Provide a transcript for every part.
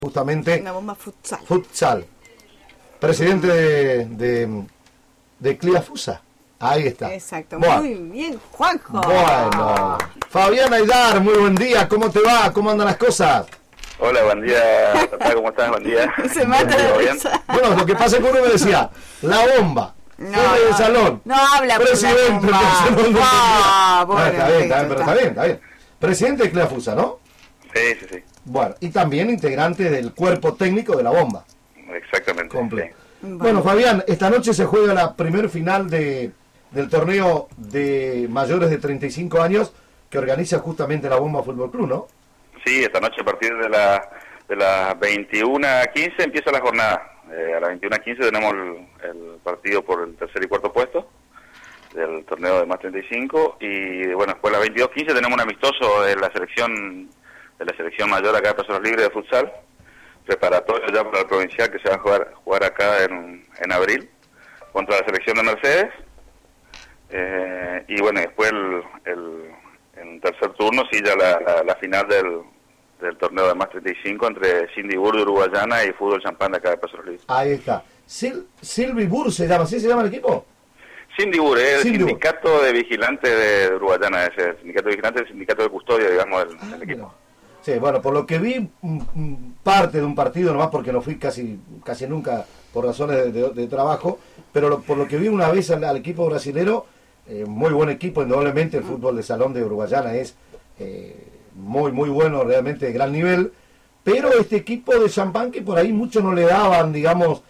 justamente La bomba futsal. Futsal. Presidente de CLIAFUSA. Ahí está. Exacto. Bueno. Muy bien, Juanjo. Bueno. Fabián Aydar, muy buen día. ¿Cómo te va? ¿Cómo andan las cosas? Hola, buen día, papá, ¿cómo estás? Buen día. Se mata de risa. Bueno, lo que pasa es que uno me decía, la bomba. No, Fue del salón. No habla por Presidente. la bomba. Entonces no Ah, bueno, está bien, listo, pero está bien, está bien. Presidente de CLIAFUSA, ¿no? Sí. Bueno, y también integrante del cuerpo técnico de la bomba. Exactamente. Completo. Sí. Bueno, Fabián, esta noche se juega la primer final del torneo de mayores de 35 años que organiza justamente la Bomba Fútbol Club, ¿no? Sí, esta noche a partir de las 21:15 empieza la jornada. A las 21:15 tenemos el partido por el tercer y cuarto puesto del torneo de más 35 y bueno, después a las 22:15 tenemos un amistoso de la selección mayor acá de Personas Libres de futsal, preparatorio ya para el provincial que se va a jugar acá en abril contra la selección de Mercedes. Y bueno, después en tercer turno sí ya la final del torneo de más 35 entre Cindy Burr de Uruguayana y Fútbol Champán de acá de Personas Libres. Ahí está. Silvi Burr se llama, ¿sí se llama el equipo? Cindy Burr es el Cindy Burr. sindicato de vigilantes de Uruguayana, es el sindicato de vigilantes, el sindicato de custodia, digamos, del equipo. Mira. Sí, bueno, por lo que vi parte de un partido, nomás porque no fui casi nunca por razones de trabajo, pero por lo que vi una vez al equipo brasilero, muy buen equipo, indudablemente el fútbol de salón de Uruguayana es muy bueno, realmente de gran nivel, pero este equipo de Champán que por ahí muchos no le daban, digamos,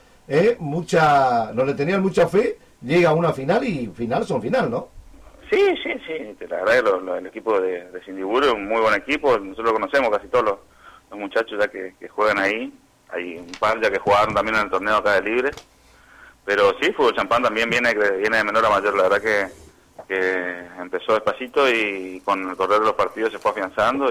no le tenían mucha fe, llega a una final y final son final, ¿no? Sí, la verdad que el equipo de Cindy Burr es un muy buen equipo, nosotros lo conocemos, casi todos los muchachos ya que juegan ahí, hay un par ya que jugaron también en el torneo acá de Libre, pero sí, Fútbol Champán también viene de menor a mayor, la verdad que empezó despacito y con el correr de los partidos se fue afianzando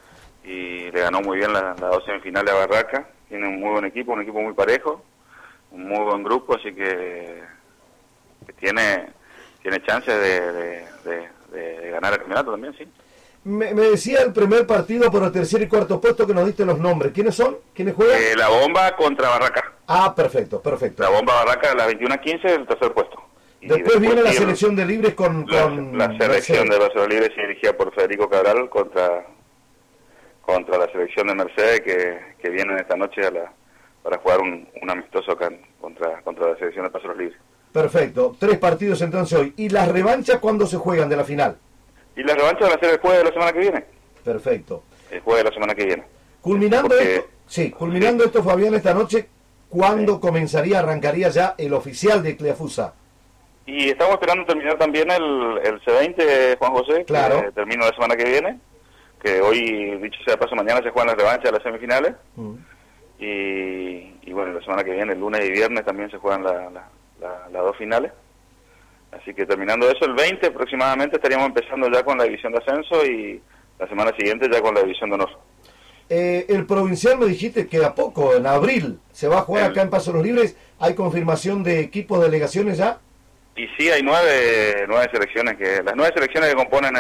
y le ganó muy bien las dos semifinales a Barraca, tiene un muy buen equipo, un equipo muy parejo, un muy buen grupo, así que tiene chances de ganar el campeonato también, sí. Me decía el primer partido por el tercer y cuarto puesto que nos diste los nombres. ¿Quiénes son? ¿Quiénes juegan? La Bomba contra Barraca. Ah, perfecto. La Bomba Barraca a las 21:15 el tercer puesto. Y después viene la selección de libres con la selección de Barcelona Libres dirigida por Federico Cabral contra la selección de Mercedes que vienen esta noche para jugar un amistoso acá contra la selección de Pasos Libres. Perfecto, 3 partidos entonces hoy. ¿Y las revanchas cuándo se juegan de la final? Y las revanchas van a ser el jueves de la semana que viene. Perfecto. El jueves de la semana que viene. Culminando esto, Fabián, esta noche, ¿cuándo arrancaría ya el oficial de CLIAFUSA? Y estamos esperando terminar también el C20, Juan José, claro, que termina la semana que viene, que hoy, dicho sea de paso, mañana se juegan las revanchas de las semifinales, y bueno, la semana que viene, el lunes y viernes, también se juegan las dos finales. Así que terminando eso, el 20 aproximadamente estaríamos empezando ya con la división de ascenso y la semana siguiente ya con la división de honor. El provincial me dijiste que a poco, en abril, se va a jugar acá en Pasos los Libres. ¿Hay confirmación de equipos, delegaciones ya? Y sí, hay nueve selecciones, las 9 selecciones que componen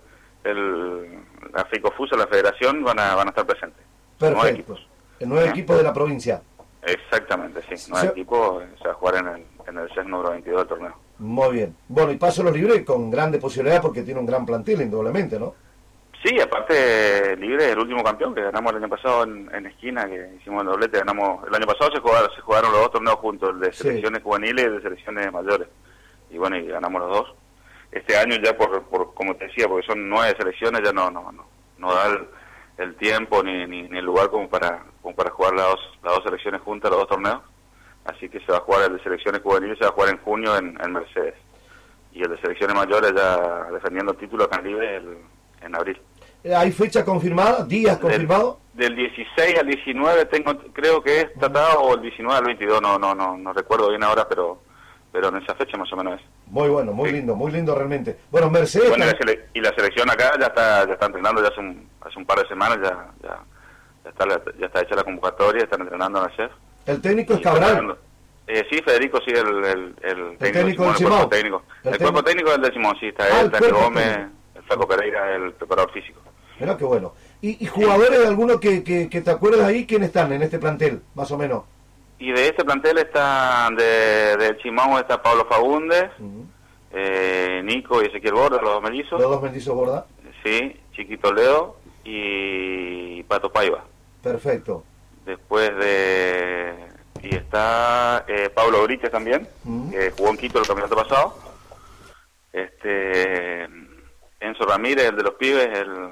la FICOFUSA, la federación, van a estar presentes. Perfecto. 9 equipos. 9 equipos de la provincia. Exactamente, sí. 9 equipos se va a jugar en el CES número 22 del torneo. Muy bien. Bueno, y Pasos los Libres con grandes posibilidades porque tiene un gran plantel, indudablemente, ¿no? Sí, aparte Libre es el último campeón que ganamos el año pasado en esquina, que hicimos el doblete, ganamos. El año pasado se jugaron los dos torneos juntos, el de selecciones juveniles y el de selecciones mayores. Y bueno, y ganamos los dos. Este año ya por como te decía, porque son 9 selecciones, ya no da el tiempo ni el lugar como para jugar las dos selecciones juntas, los dos torneos. Así que se va a jugar el de selecciones juveniles, se va a jugar en junio en Mercedes. Y el de selecciones mayores ya defendiendo el título acá en Libre en abril. ¿Hay fecha confirmada? ¿Días confirmados? Del 16 al 19 creo que es tratado, o el 19 al 22, no recuerdo bien ahora, pero en esa fecha más o menos es. Muy bueno, muy lindo realmente. Bueno, Mercedes... Bueno, y la selección acá ya está entrenando ya hace un par de semanas, ya está hecha la convocatoria, están entrenando en la chef. ¿El técnico es Cabral? Sí, Federico, sí, el técnico del Simón. El cuerpo técnico es el de Simón, sí, está él, Daniel Gómez, el Flaco Pereira, el preparador físico. Mirá qué bueno. ¿Y jugadores de alguno que te acuerdas ahí, quién están en este plantel, más o menos? Y de este plantel está de Chimón está Pablo Fagundes, Nico y Ezequiel Borda, los dos mellizos. Los dos mellizos Borda. Sí, Chiquito Leo y Pato Paiva. Perfecto. Después y está Pablo Brites también, que jugó en Quito el campeonato pasado. Enzo Ramírez, el de los pibes,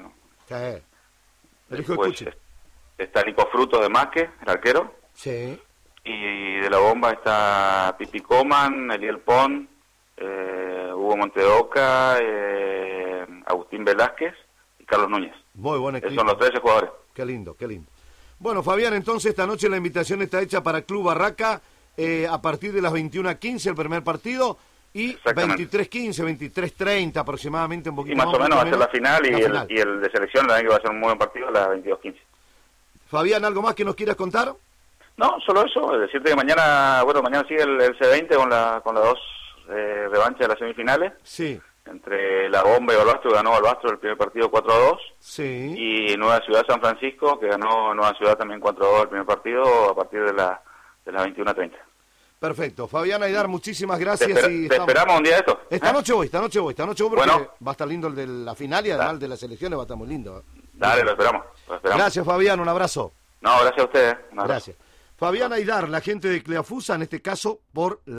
el hijo de pues, Cuchi. está Nico Frutos de Masque, el arquero. Sí. Y de la bomba está Pipi Coman, Eliel Pon, Hugo Monteoca, Agustín Velázquez y Carlos Núñez. Muy buen equipo. Esos son los 13 jugadores. Qué lindo, qué lindo. Bueno, Fabián, entonces esta noche la invitación está hecha para Club Barraca a partir de las 21:15 el primer partido y 23:15, 23:30 aproximadamente, un poquito y más o menos va a ser la final, y el de selección también que va a ser un muy buen partido a las 22:15. Fabián, ¿algo más que nos quieras contar? No, solo eso, decirte que mañana sigue el C20 con las dos revanchas de las semifinales. Sí. Entre La Bomba y Balbastro, que ganó Balbastro el primer partido 4-2. Sí. Y Nueva Ciudad San Francisco, que ganó Nueva Ciudad también 4-2 el primer partido a partir de las 21:30. Perfecto. Fabián Aidar, muchísimas gracias. Te esperamos un día de esto. Esta noche voy porque bueno, va a estar lindo el de la final y además el de las elecciones va a estar muy lindo. Dale, lo esperamos. Gracias, Fabián, un abrazo. No, gracias a ustedes. Gracias. Fabián Aidar, la gente de Cleafusa, en este caso por